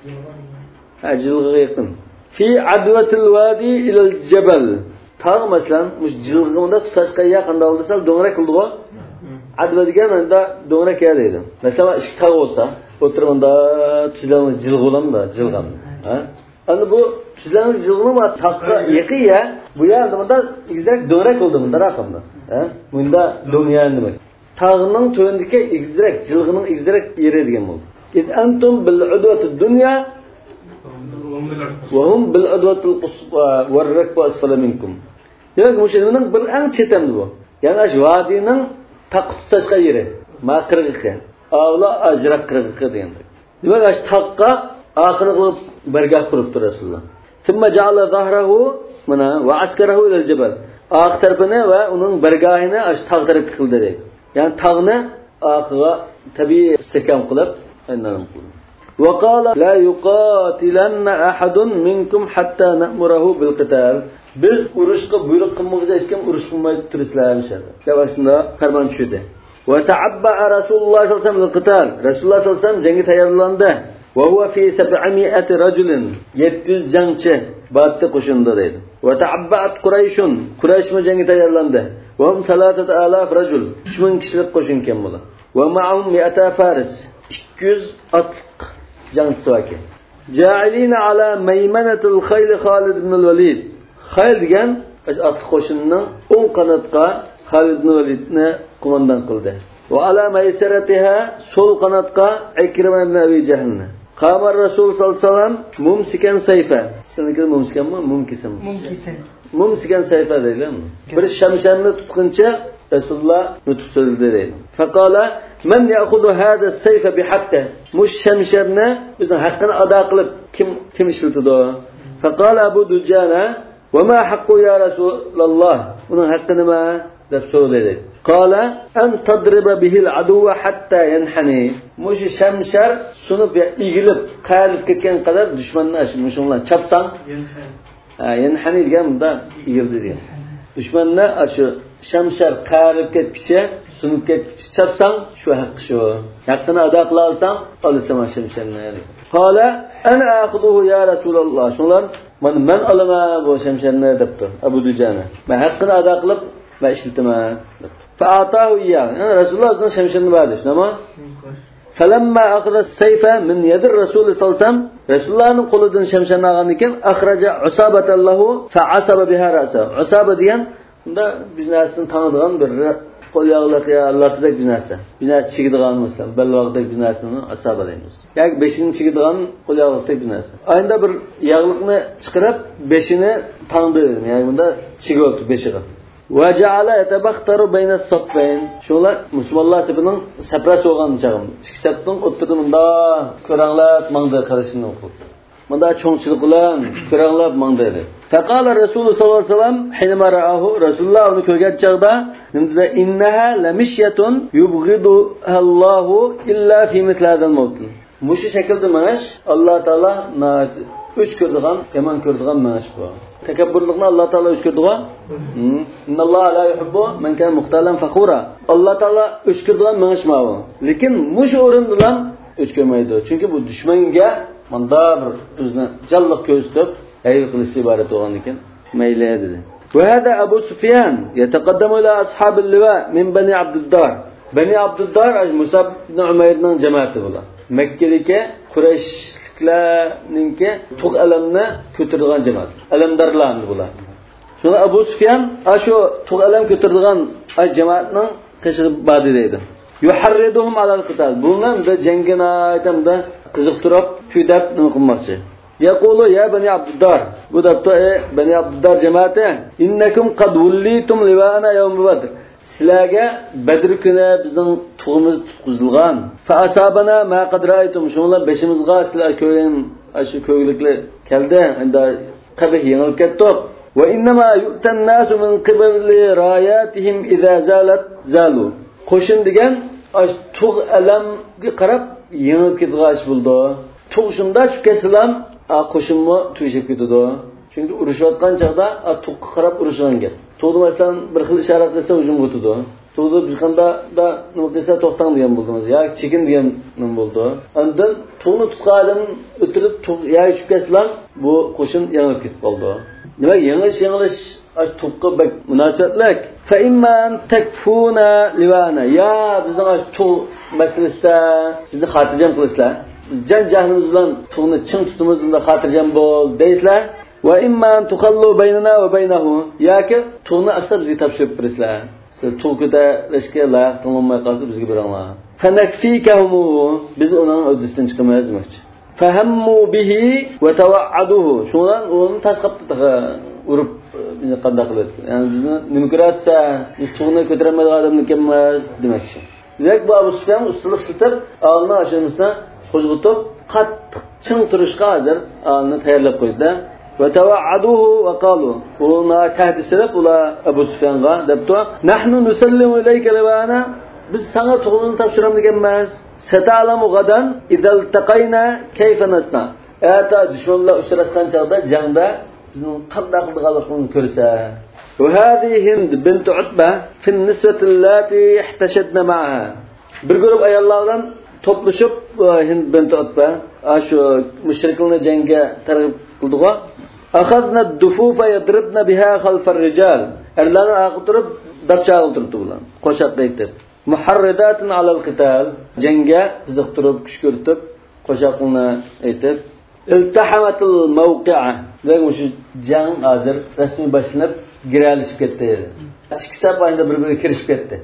Ajilga yaqin. Fi adwatil wadi ila al-jabal. Tog' masalan, mush jilg'imda tutashga yaqin bo'lsa, do'ngrak qildi-ku. Adva degan menda do'ngrak ya deydi. Masalan, ikki tog' bo'lsa, o'tirganda tuzlanib jilg'ulamda, jilg'am. Ha? Ana bu tuzlanib jilg'im va tog'ga yaqin ya, bu yerda bunda egizak do'ngrak qildi bunda raqamda. Ha? Bunda do'ngyan demak. Tog'ning to'yindagi egizak, jilg'ining egizak yeri degan bo'ldi. Id antum bil udwatid dunya va hum bil udwatil quswa war rakbu asfala minkum. Demak, mushrining bir ang chetamdi bu. Ya'ni shu vadining taqib tutashga yeri, maqirg'iga, avla ajraq qirg'iga degandir. Demak, shu taqqa oxiri qilib bargah quribdi Rasululloh. Thumma ja'ala zahrahu mana va askarahu ila al-jabal. Oq tarafini va uning bargahini shu tog' tarafga qildi deydi. Ya'ni tog'ni oqiga tabiiy sekam qilib, aynan qildi. وقال لا يقاتلن أحد منكم حتى نأمره بالقتال. Biz urushga buyruq qilmoqchi ekan, urush qilmay turishlar inshaalloh. Deb shunda farmon tushdi. Va ta'abba Rasululloh sallallohu alayhi vasallam qital. Rasululloh sallallohu alayhi vasallam jangga tayyorlandi. Va huwa fi sab'imi'ati rajulin. yetti yuz jangchi batda qo'shinda deydi. Va ta'abba'at Qurayshun. Quraysh jangga tayyorlandi. Va hum salasat alaf rajul. uch ming kishilik qo'shin ekan bular. Va ma'hum mi'ata faris. ikki yuz at jangchi ekan. Ja'ilina ala maymanatil khayl Khalid ibn al-Walid. Khayl degan at qo'shinning o'ng qanotga Khalid ibn Walidni qo'mondan qildi. Va ala maysaratiha so'l qanotga Ikrima ibn Abi Jahlni. Qamar Rasul sallallohu alayhi vasallam mumsikan sayfa. Seniki mumsikanmi? Mumkisan. Mumkisan. Mumsikan sayfa deyiladi. Bir shamsharni tutquncha Rasululloh nutq so'zladi deydi. Faqala man ya'khudhu hadha as-sayfa bihaqqi. Mush shamsharni o'zining haqqini ado qilib kim kim ishlatadi? Faqala Abu Dujana va ma haqqu ya Rasululloh? Uning haqqi nima? deb so'radi. Qala an tadriba bihi al-aduwa hatta yanhani. Mush shamshar sunib egilib, qayrilib ketgan qadar dushmanni shunlar chapsang, ha, yanhani degan bunda egildi degan. Dushmanni shu shamshar qayrilib ketguncha, sunib ketguncha chapsang, shu haqqi shu. Haqqini ado qila olsang, olasan shamsharni. Qala ana akhudhu ya Rasululloh. Shunlar mana men olaman bu shamsharni debdi Abu Dujana. Men haqqini ado qilib va ishlataman. Fa'atahu iyya. Yani Rasululloh o'zining shamsharni berdi. Nima? Falamma akhra as-sayfa min yadir Rasul sallallohu alayhi vasallam, Rasulullohning qo'lidan shamsharni olgan ekan, akhraja usabatan lahu fa'asaba biha ra'sa. Usaba degan unda biznasini tanıdigan bir qo'l yog'liq ya Allohdek biznasi. Biznasi chigadigan bo'lsa, balvog'dek biznasini usaba deymiz. Yoki beshini chigadigan qo'l yog'liqdek biznasi. Ayında bir yog'liqni chiqarib, beshini tanıdi. Yani bunda chigoldi beshiga. Va ja'ala yatabakhtaru bayna as-saffayn. Shular musulmonlar safining saprasi bo'lgan chog'im. Ikki safning o'tirdi bunda ko'ranglab mangda qarashini o'qib. Bunda cho'ngchilik bilan ko'ranglab mangda edi. Faqala Rasululloh sallallohu alayhi vasallam hinma ra'ahu, Rasululloh uni ko'rgan chog'da nimda innaha lamishiyatun yubghiduha Allahu illa fi mithli hadal mawt. Mushi shaklda manash Alloh taolo uch ko'rdigan, yomon ko'rdigan manash bu. Takabburlikni Alloh taolo uch ko'rdigan. Innalloha la yuhibbu man kana muxtalan fakhura. Alloh taolo uch ko'rdigan manash bu. Lekin mush o'rindan uch ko'rmaydi. Chunki bu dushmanga manda bir o'zini jalliq ko'rsatib ayb qilish iborat bo'lgan ekan. Mayli dedi. Va hada Abu Sufyan yataqaddamu ila ashabil liwa min bani Abduddar. Bani Abduddar Musab ibn Umayrning jamoati bular. Makkalikka Qurayshliklarningki tuq alamni ko'targan jamoat. Alamdarlarni bular. Shunda Abu Sufyan ashu tuq alam ko'targan ay jamoatning qishib badi deydi. Yuharriduhum ala al-qital. Bundan da jangina aytamda qiziqtirib, kuydab nima qilmoqchi. Yaqulu ya bani Abduddar. Bu dabta e bani Abduddar jamoati innakum qad wullitum liwana yawm Badr. Sizlarga Badr kuni bizning tug'imiz tutqizilgan. Fa asabana ma qad ra'aytum. Shunlar beshimizga sizlar ko'rgan shu ko'gliklar keldi. Endi qabih yengilib ketdi. Va innama yu'tan nasu min qibli rayatihim idza zalat zalu. Qo'shin degan tug' alamga qarab yengilib ketgan ish bo'ldi. Tug' shunda tushib ketsalam, qo'shinmi tuyishib ketadi. Chunki urushayotgan chaqda tug'ga qarab urishgan gap. Tug'ni masalan bir xil ishorat qilsa hujum o'tadi. Tug'ni biz qanda da nima qilsa to'xtang degan bo'ldingiz. Yoki chekin degan nima bo'ldi. Undan tug'ni tutqadim o'tirib tug' yoki tushib ketsalam, bu qo'shin yengilib ketib qoldi. Nima yengish yengish tug'ga bak munosabatlik. Fa imman takfuna liwana. Ya bizning tug' masalasida bizni xotirjam qilasizlar. Jan jahlimiz bilan tug'ni ching tutimiz unda xotirjam bo'l deysizlar. Va imman tuqallu baynana va baynahu. Yoki tug'ni asab bizga topshirib bersizlar. Siz tug'da lashga loyiq qilinmay qolsa bizga beringlar. Fanakfikahu. Biz uning o'zidan chiqamiz demoqchi. Fahammu bihi va tawa'aduhu. Shundan uni tasqabda urib bizni qanday qiladi? Ya'ni bizni nima ko'ratsa, biz tug'ni ko'tarmaydigan odamni emas demoqchi. Demak bu Abu Sufyan ustilik siltab, alni ashimizdan qo'zg'atib, qattiq ching turishga hozir alni tayyorlab qo'ydi. Va tawa'aduhu va qalu. Ular tahdisirib ular Abu Sufyanga debdi, "Nahnu nusallimu ilayka liwana." Biz sana tug'ni topshiramiz degan emas. Sata'lamu gadan idal taqayna kayfa nasna. Ata dushmanlar uchrashgan chaqda jangda bizning qanday qilganligimizni ko'rsa. Va hadi Hind bint Utba fi an-niswati allati ihtashadna ma'aha. Bir guruh ayollardan to'plashib Hind bint Utba shu mushriklarni jangga targ'ib qildiga. Akhadna ad-dufufa yadribna biha khalf ar-rijal. Erlarni aqtirib dabcha o'tiribdi ular. Qo'shaqda aytib, muharridatun ala al-qital. Jangga qiziqtirib, kuch ko'rsatib, qo'shaqni aytib, iltahamatul mawqi'a. Demak, shu jang hozir rasmiy boshlanib, giralishib ketdi. Ikki saf ayda bir-biriga kirishib ketdi.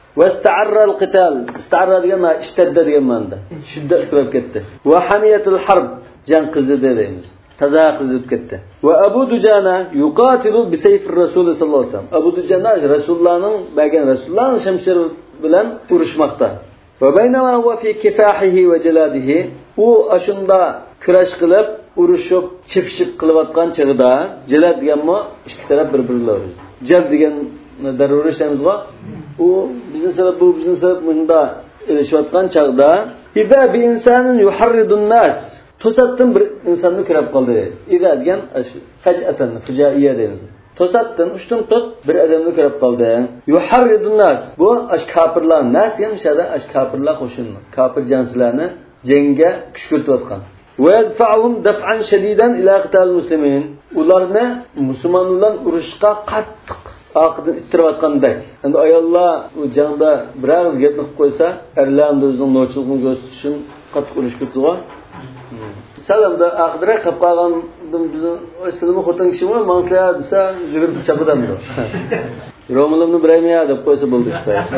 واستعر القتال استعر degan ishtadda degan ma'noda shiddat qilib ketdi va hamiyatul harb jang qizidi deymiz taza qizib ketdi va Abu Dujana yuqatilu bi sayfir rasul sallallohu alayhi vasallam Abu Dujana Rasulullohning bergan Rasulullohning shamshiri bilan urushmoqda va baynama huwa fi kifahihi va jaladihi u ashunda kurash qilib urushib chipshib qilayotgan chog'ida jalad deganmi ikki taraf bir-birlari jal degan daruriy ishlamizga u bizning sabab bu bizning sabab bunda ilishayotgan chog'da ida bi insanin yuharridun nas to'satdan bir insonni kirib qoldi ida degan faj'atan fujaiya deymiz to'satdan ushtum tot bir odamni kirib qoldi yuharridun nas bu ash kofirlar nas yamshada ash kofirlar qo'shinni kofir janslarni jangga kuch kiritayotgan va yadfa'uhum daf'an shadidan ila qital muslimin ularni musulmonlar urushga qattiq oqidan ittirayotgandek endi ayollar u jangda biroz gapni qilib qo'ysa erlarni o'zining nochiligini ko'rsatish uchun qattiq urush kirdilar salamda aqdira qilib qolgandim bizni islimi xotin kishi bor mansliya desa yugurib chapidamdi ro'molumni biraymiya deb qo'ysa bo'ldi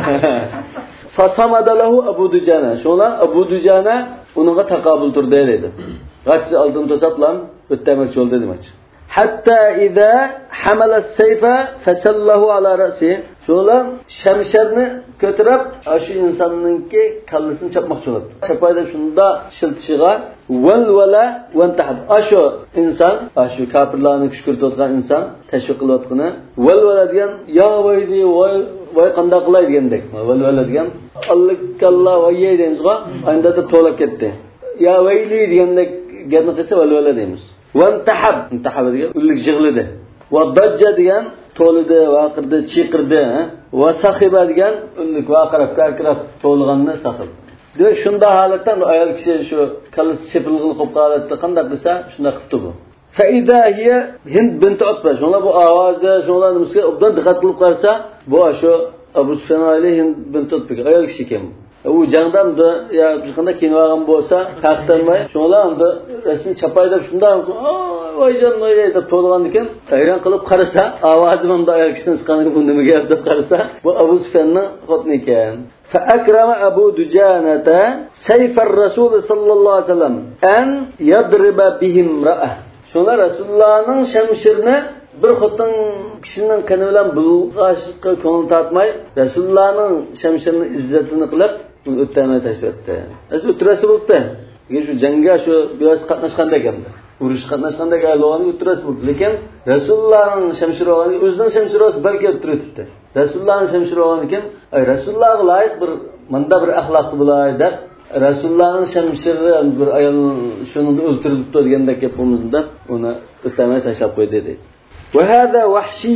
fasamadalahu Abu Dujana shuna Abu Dujana uningga taqobil turdi dedi g'achni oldin to'satlam o'tdamoqchi bo'ldi demoqchi hatta ida hamala sayfa fasallahu ala ra'si shuna shamsharni ko'tarib shu insonningki kallasini chapmoqchi bo'ldi chapayda shunda shiltishiga val vala vantahab ashu inson ashu kofirlarni kuch kiritayotgan inson tashviq qilayotgani val vala degan yo voydi voy voy qanday qilay degandek val vala degan alloh voy deymizga anda da to'lab ketdi yo vayli degandek gapni qilsa val vala deymiz vantahab intahab degan ullik jig'lidi va dajja degan to'lidi vaqirdi chiqirdi va sahiba degan ullik vaqirab karkirab to'lganni sahib de shunda holatda ayol kishi shu kallasi chepilg'il qilib qolatsa qanday qilsa shunda qilibdi bu faida hiya hind bint utba shuna bu ovozi shuna nimasiga obdan diqqat qilib qarasa bu shu Abu Sufyan alayhi hind bint utba ayol kishi ekan u jangdamda ya qanday kiyingan bo'lsa taqtanmay shunlarda rasmiy chapayda shunda voyjon voy deb to'lgan ekan hayron qilib qarasa ovozi bunda ayol kishining chiqqaniga bu nima gap deb qarasa bu Abu Sufyanning xotini ekan فأكرم أبو دجانة سيف الرسول صلى الله عليه وسلم أن يضرب بهم رأه شونا رسول الله نن شمشرنا bir xotin kishining qani bilan bulg'ashga ko'ngil tortmay Rasulullohning shamshirini izzatini qilib o'ttamay tashlatdi. Asli o'tirasi bo'ldi. Shu jangga shu biroz qatnashganda ekan. Urush qatnashganda galoni o'tirasi bo'ldi. Lekin Rasulullohning shamshiri o'zining shamshiri balki o'tiribdi. Rasulullohning shamshiri ekan, ay Rasulullohga loyiq bir manda bir axloqli bo'lay deb Rasulullohning shamshiri bir ayol shuni o'ltiribdi deganda gap bo'lmizda uni o'ttamay tashlab qo'ydi dedi. وهذا وحشي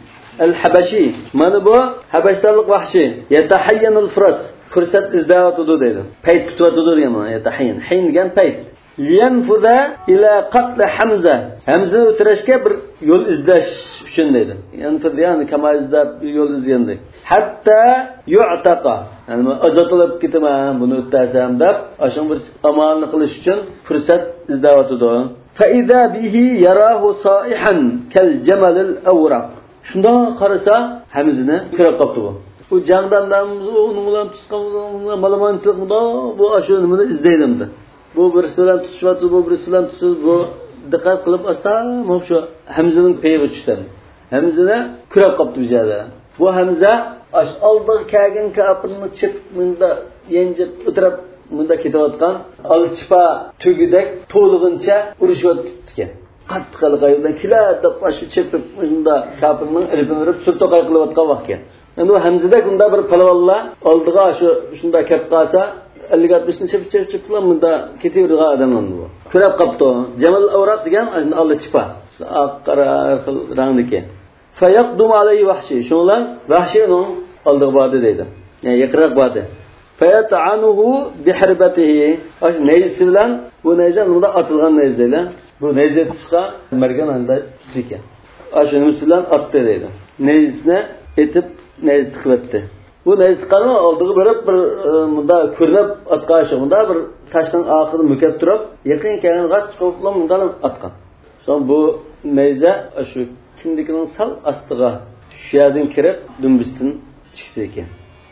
الحبشي من بو حبشتلق وحشي يتحين الفرس فرصة ازداوته dedi payt kutyapti degan yatahyin hin degan payt liyanfuza ila qatl Hamza Hamzani o'tirishga bir yo'l izlash uchun dedi yanfuz ya'ni kama izlab yo'l izgandek hatta yu'taqa ya'ni azotlab ketaman buni o'tasam deb ashun bir amalni qilish uchun fursat izlayotdi فإذا به يراه صائحا كالجمل الأورق shunda qarasa Hamzani kirib qopti bu u jangdandan uni bilan tutgan malamanchilik bu ashu nimani izlaydimdi bu birisi bilan tutishyapti bu birisi bilan tutishib bu diqqat qilib asta shu Hamzaning peyiga tushdi Hamzani kirib qopti bu yerda bu Hamza ash oldiga kelgan kafirni chip bunda yenjib o'tirib bunda ketayotgan alchipa tugidek to'lig'incha urishyapti ekan qattiq qilib kelar deb shu chepib bunda kafirning ilibini urib surtoqay qilayotgan vaqt ekan endi u Hamzada bunda bir palvonlar oldiga shu shunda kelib qolsa ellik oltmishni chepib chepib bunda ketavergan odamlar bu ko'rib qopti Jamal Awraq degan alchipa qora rangdiki fayaqdum alayhi vahshi shunlar vahshiyning oldiga bordi deydi ya'ni yaqinroq bordi fayat'anuhu bihirbatihi ash neyzi bilan bu neyza bunda atilgan neyzelar bu neyze tisqa mergan anda ekan ash neyzi bilan atdi deydi neyzni etib neyz tiqibdi bu neyz tiqqani oldiga berib bir bunda ko'rinib atqashi bunda bir tashning oxirida mukab turib yaqin kelgan g'ash qo'plam bundan atgan son bu neyza shu kindikining sal ostiga shu yerdan kirib dumbisdan chiqdi ekan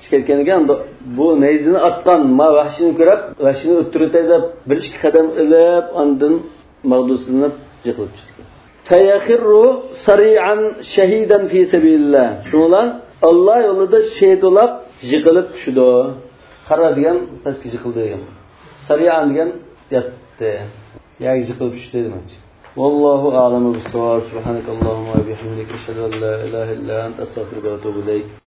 ketgan ekan, bu neyzini atgan ma vahshini ko'rib, vahshini o'ttirib deb bir ikki qadam ilib, ondan mag'dusinib yiqilib tushdi. Fayakhirru sari'an shahidan fi sabilillah. Shundan Alloh yo'lida shahid bo'lib yiqilib tushdi. Qara degan pastga yiqildi degan. Sari'an degan yatdi. Ya yiqilib tushdi demoqchi. Vallohu a'lamu bis-savab. Subhanakallahumma va bihamdika ashhadu an la ilaha illa anta astaghfiruka va atubu ilayk.